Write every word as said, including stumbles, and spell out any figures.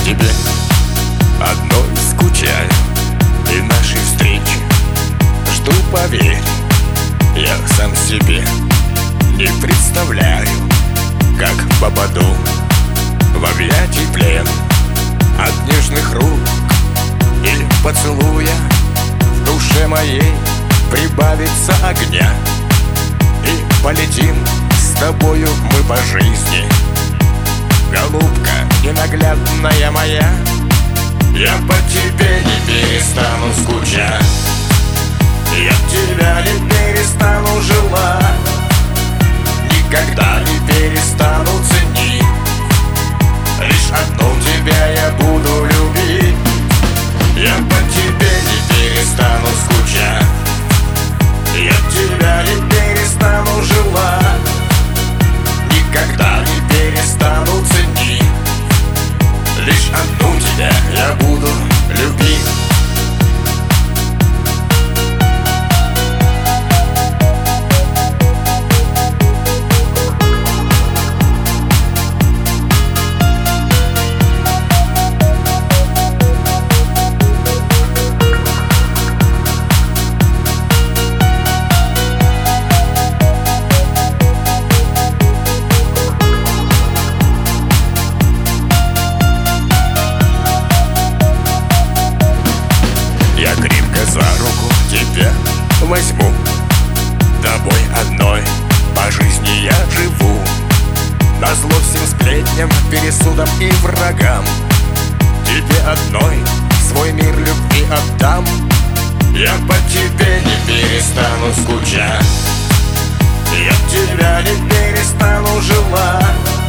тебе одной скучаю, и нашей встречи жду, поверь. Я сам себе не представляю, как попаду в объятий плен. От нежных рук и поцелуя в душе моей прибавится огня, и полетим с тобою мы по жизни. Голубка ненаглядная моя, я по тебе не перестану скучать, я тебя не перестану желать, никогда не перестану ценить. Лишь одну тебя я буду любить, я по тебе не перестану скучать, я тебя не перестану желать, никогда не перестану ценить. Лишь одну тебя я буду любить. Я крепко за руку тебя возьму, тобой одной по жизни я живу. Назло всем сплетням, пересудам и врагам, тебе одной свой мир любви отдам. Я по тебе не перестану скучать, я тебя не перестану желать,